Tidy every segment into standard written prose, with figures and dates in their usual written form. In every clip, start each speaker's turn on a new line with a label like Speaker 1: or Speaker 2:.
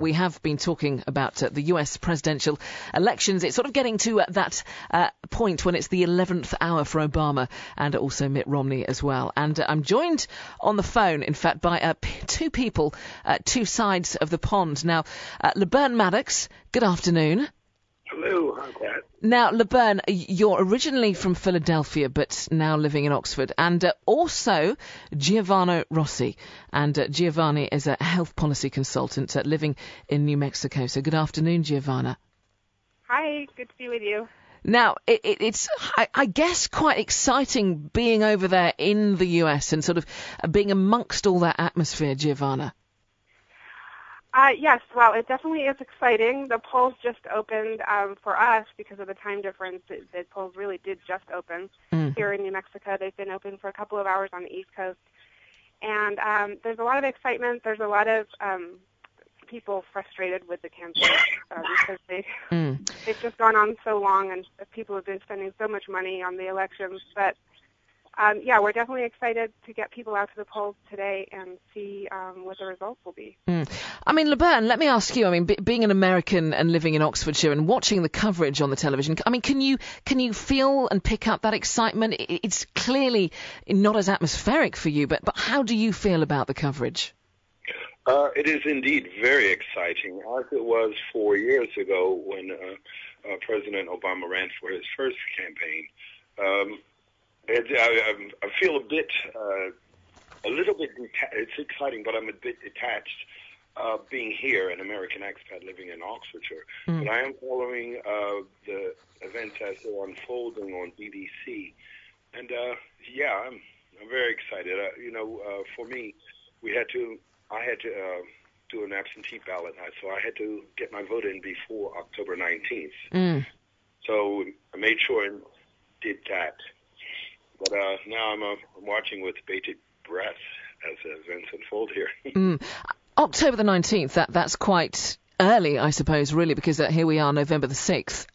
Speaker 1: we have been talking about the US presidential elections. It's sort of getting to that point when it's the 11th hour for Obama and also Mitt Romney as well. And I'm joined on the phone, in fact, by two people, two sides of the pond. Now, LeBurn Maddox, good afternoon.
Speaker 2: Hello, how's that?
Speaker 1: Now, LeBurn, you're originally from Philadelphia, but now living in Oxford, and also Giovanni Rossi. And Giovanni is a health policy consultant living in New Mexico. So good afternoon, Giovanna.
Speaker 3: Hi, good to be with you.
Speaker 1: Now, it's, I guess, quite exciting being over there in the US and sort of being amongst all that atmosphere, Giovanna.
Speaker 3: Yes, well, it definitely is exciting. The polls just opened for us because of the time difference. The polls really did just open here in New Mexico. They've been open for a couple of hours on the East Coast. And there's a lot of excitement. There's a lot of people frustrated with the campaign because they've just gone on so long and people have been spending so much money on the elections. But, yeah, we're definitely excited to get people out to the polls today and see what the results will be.
Speaker 1: I mean, LeBurn, let me ask you, I mean, being an American and living in Oxfordshire and watching the coverage on the television, I mean, can you feel and pick up that excitement? It's clearly not as atmospheric for you, but how do you feel about the coverage?
Speaker 2: It is indeed very exciting, as it was 4 years ago when President Obama ran for his first campaign. I feel a little bit it's exciting, but I'm a bit detached being here, an American expat living in Oxfordshire. But I am following the events as they're unfolding on BBC. And, yeah, I'm very excited. For me, I had to do an absentee ballot, so I had to get my vote in before October 19th. So I made sure and did that. But now I'm watching with bated breath as events unfold here.
Speaker 1: October the 19th, that's quite early, I suppose, really, because here we are, November the 6th.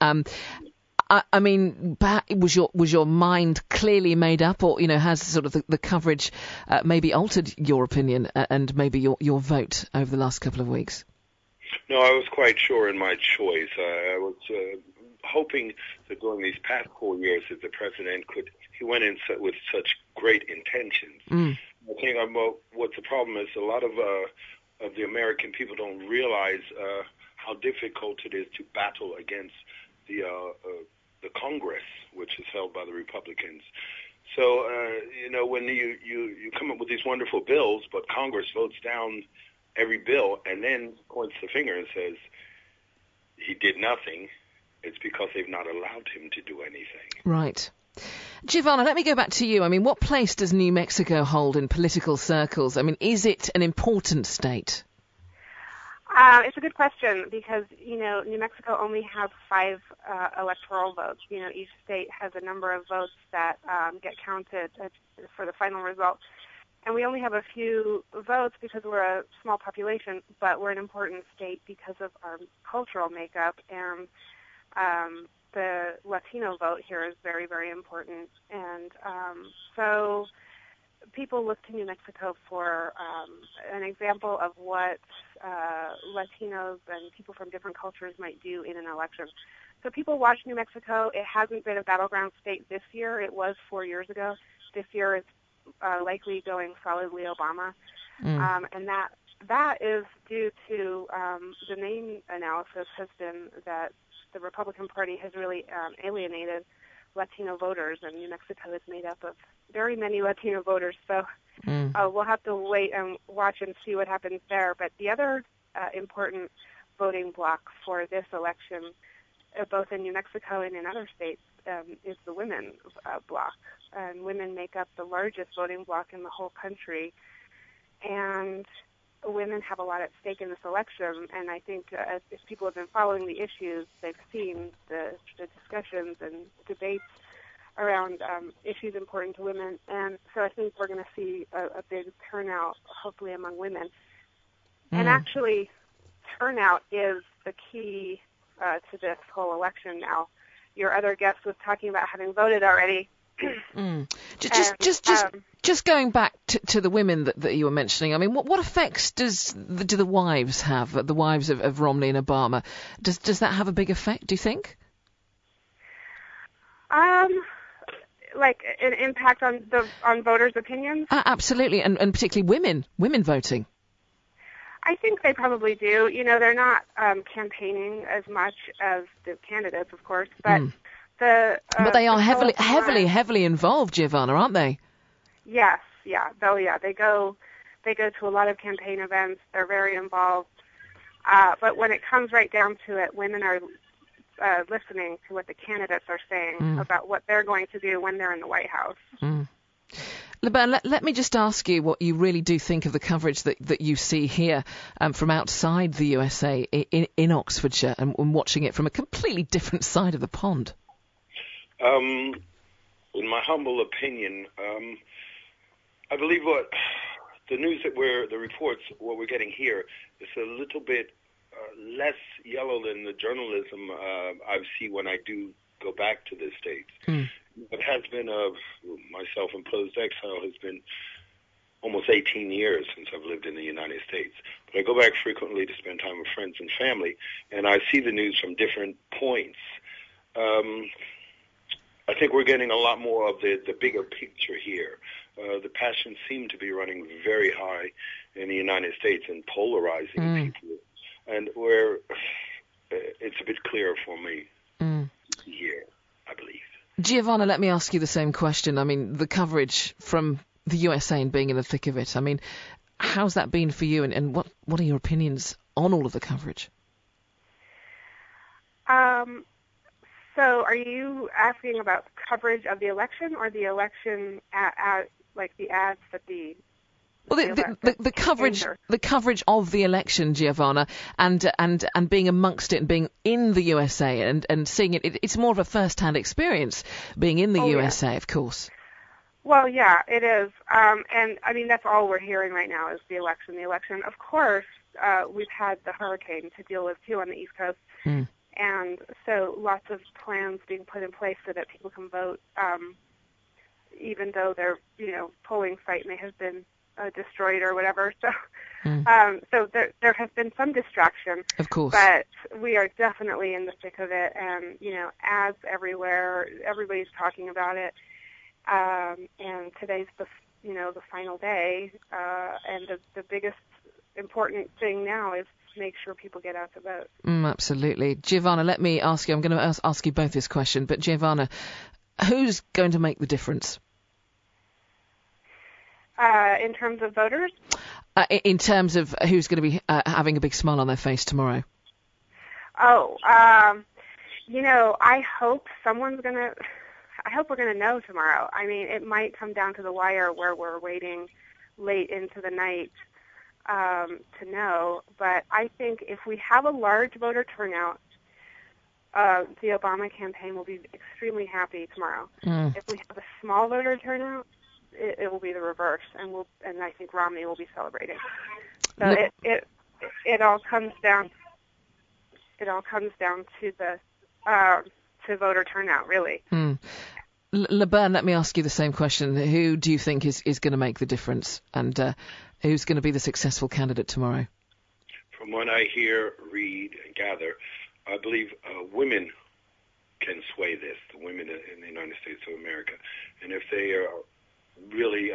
Speaker 1: I mean, was your mind clearly made up, or has sort of the coverage maybe altered your opinion and maybe your vote over the last couple of weeks?
Speaker 2: No, I was quite sure in my choice. I was hoping that during these past 4 years that the president he went in with such great intentions. I think what the problem is, a lot of the American people don't realize how difficult it is to battle against the Congress, which is held by the Republicans. So, when you come up with these wonderful bills, but Congress votes down every bill and then points the finger and says he did nothing, it's because they've not allowed him to do anything.
Speaker 1: Right. Giovanna, let me go back to you. I mean, what place does New Mexico hold in political circles? I mean, is it an important state?
Speaker 3: It's a good question because, New Mexico only has 5 electoral votes. Each state has a number of votes that get counted for the final result. And we only have a few votes because we're a small population, but we're an important state because of our cultural makeup. And the Latino vote here is very, very important. And so people look to New Mexico for an example of what Latinos and people from different cultures might do in an election. So people watch New Mexico. It hasn't been a battleground state this year. It was 4 years ago. This year it's likely going solidly Obama. And that is due to the main analysis has been that the Republican Party has really alienated Latino voters, and New Mexico is made up of very many Latino voters. So we'll have to wait and watch and see what happens there. But the other important voting bloc for this election, both in New Mexico and in other states, is the women bloc. And women make up the largest voting bloc in the whole country. And women have a lot at stake in this election, and I think if people have been following the issues, they've seen the discussions and debates around issues important to women, and so I think we're going to see a big turnout, hopefully, among women. And actually, turnout is the key to this whole election now. Your other guest was talking about having voted already.
Speaker 1: Just going back to the women that you were mentioning. I mean, what effects do the wives have? The wives of Romney and Obama. Does that have a big effect? Do you think?
Speaker 3: Like an impact on voters' opinions?
Speaker 1: Absolutely, and particularly women voting.
Speaker 3: I think they probably do. You know, they're not campaigning as much as the candidates, of course, but
Speaker 1: but they are heavily involved, Giovanna, aren't they?
Speaker 3: Yes, yeah. Oh, yeah. They go to a lot of campaign events. They're very involved. But when it comes right down to it, women are listening to what the candidates are saying about what they're going to do when they're in the White House.
Speaker 1: LeBaron, let me just ask you what you really do think of the coverage that you see here from outside the USA in Oxfordshire and watching it from a completely different side of the pond.
Speaker 2: In my humble opinion, I believe what the news the reports, what we're getting here is a little bit less yellow than the journalism I see when I do go back to the States. It has been my self-imposed exile has been almost 18 years since I've lived in the United States. But I go back frequently to spend time with friends and family, and I see the news from different points. I think we're getting a lot more of the bigger picture here. The passions seem to be running very high in the United States and polarizing people, and it's a bit clearer for me here, I believe.
Speaker 1: Giovanna, let me ask you the same question. I mean, the coverage from the USA and being in the thick of it, I mean, how's that been for you, and what are your opinions on all of the coverage?
Speaker 3: So are you asking about coverage of the election or the election like the ads that the...
Speaker 1: Well, the coverage of the election, Giovanna, and being amongst it and being in the USA and seeing it's more of a first-hand experience being in the USA, of course.
Speaker 3: Well, yeah, it is. And, I mean, that's all we're hearing right now is the election. The election, of course, we've had the hurricane to deal with, too, on the East Coast. And so lots of plans being put in place so that people can vote, even though their, polling site may have been destroyed or whatever. So, so there has been some distraction.
Speaker 1: Of course.
Speaker 3: But we are definitely in the thick of it, and ads everywhere. Everybody's talking about it. And today's the final day, and the biggest important thing now is to make sure people get out to vote.
Speaker 1: Absolutely. Giovanna, let me ask you, I'm going to ask you both this question, but Giovanna, who's going to make the difference?
Speaker 3: In terms of voters?
Speaker 1: In terms of who's going to be having a big smile on their face tomorrow?
Speaker 3: I hope I hope we're going to know tomorrow. I mean, it might come down to the wire where we're waiting late into the night to know. But I think if we have a large voter turnout, the Obama campaign will be extremely happy tomorrow. If we have a small voter turnout, it will be the reverse, and I think Romney will be celebrating. So it all comes down to the to voter turnout, really.
Speaker 1: LeBaron, let me ask you the same question. Who do you think is going to make the difference, and who's going to be the successful candidate tomorrow?
Speaker 2: From what I hear, read, and gather, I believe women can sway this, the women in the United States of America. And if they are really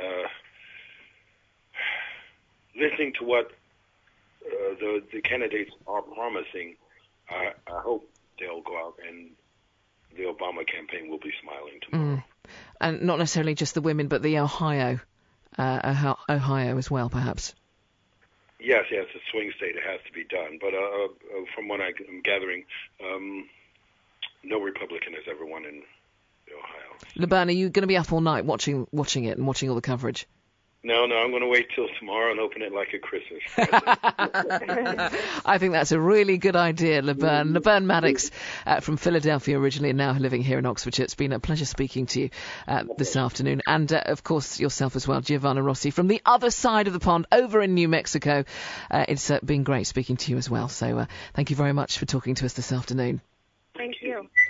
Speaker 2: listening to what the candidates are promising, I hope they'll go out and the Obama campaign will be smiling tomorrow.
Speaker 1: And not necessarily just the women, but the Ohio as well, perhaps.
Speaker 2: Yes, it's a swing state. It has to be done. But from what I'm gathering, no Republican has ever won in Ohio.
Speaker 1: LeBaron, are you going to be up all night watching it and watching all the coverage?
Speaker 2: No, I'm going to wait till tomorrow and open it like a Christmas present.
Speaker 1: I think that's a really good idea, LeBaron. LeBaron Maddox from Philadelphia originally and now living here in Oxfordshire. It's been a pleasure speaking to you this afternoon. And, of course, yourself as well, Giovanna Rossi, from the other side of the pond over in New Mexico. It's been great speaking to you as well. So thank you very much for talking to us this afternoon.
Speaker 3: Thank you.